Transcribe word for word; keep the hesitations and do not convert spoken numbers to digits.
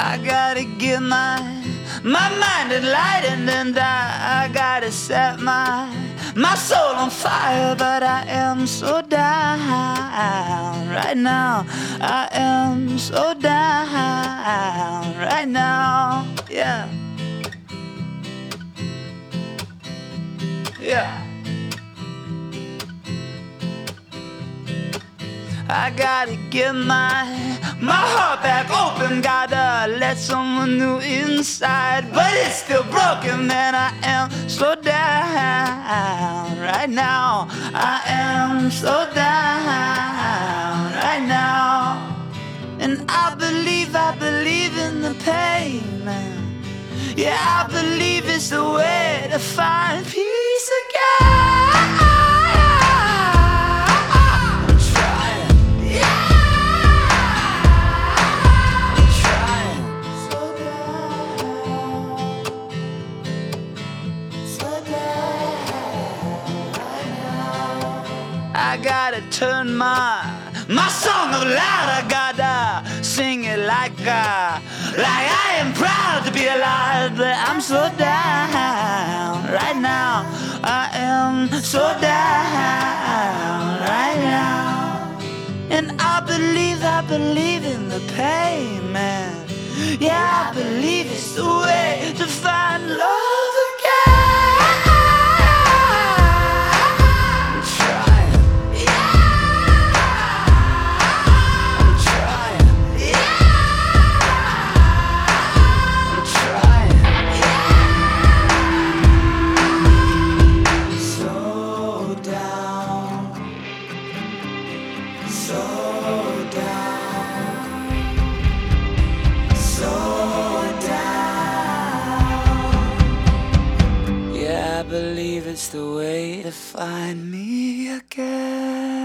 I gotta get my my mind enlightened, and I, I gotta set my my soul on fire. But I am so down right now. I am so down right now. Yeah. Yeah. I gotta get my my heart back open. Gotta let someone new inside, but it's still broken. Man, I am so down right now. I am so down right now. And I believe, I believe in the pain, man. Yeah, I believe it's the way to find peace again. I gotta turn my my song up loud. I gotta sing it like uh, like I am proud to be alive. But I'm so down right now. I am so down right now. And I believe, I believe in the pain, man. Yeah, I believe it's the way to find love again. I believe it's the way to find me again.